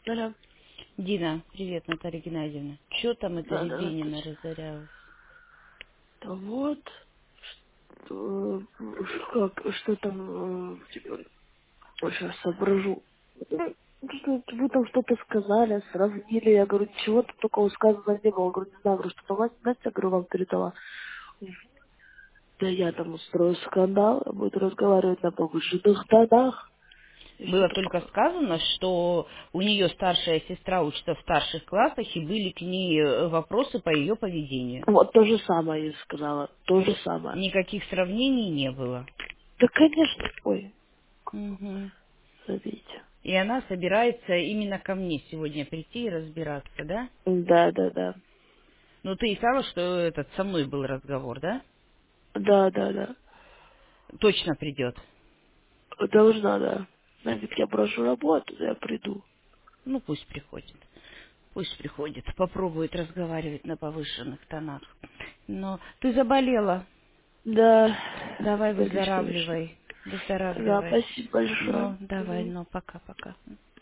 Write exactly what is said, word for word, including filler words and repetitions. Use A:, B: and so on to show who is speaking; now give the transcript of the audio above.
A: Да,
B: Дина, привет, Наталья Геннадьевна. Че там эта
A: да, да,
B: Рябинина
A: точно.
B: разорялась?
A: Да вот, э, как, что там, сейчас соображу. Ну, что вы там что-то сказали, сравнили, я говорю, чего-то такого сказано не было, говорю, не знаю, говорю, что Настя, Настя, говорю, вам передала. Да я там устрою скандал, буду разговаривать на повышенных тонах, и все
B: Было только
A: такое.
B: сказано, что у нее старшая сестра учится в старших классах, и были к ней э, вопросы по ее поведению.
A: Вот то же самое я сказала, то же самое.
B: Никаких сравнений не было.
A: Да, конечно, ой,
B: Мгм.
A: забейте.
B: И она собирается именно ко мне сегодня прийти и разбираться, да?
A: Да, да, да.
B: Ну, ты и сказала, что этот со мной был разговор, да?
A: Да, да, да.
B: Точно придет.
A: Должна, да. Нафиг я брошу работу, да я приду.
B: Ну, пусть приходит. Пусть приходит. Попробует разговаривать на повышенных тонах. Но ты заболела.
A: Да,
B: Давай
A: болеешь, конечно.
B: выздоравливай.
A: Да,
B: Выздоравливай.
A: спасибо большое.
B: Ну, давай,
A: Мгм.
B: ну, пока-пока.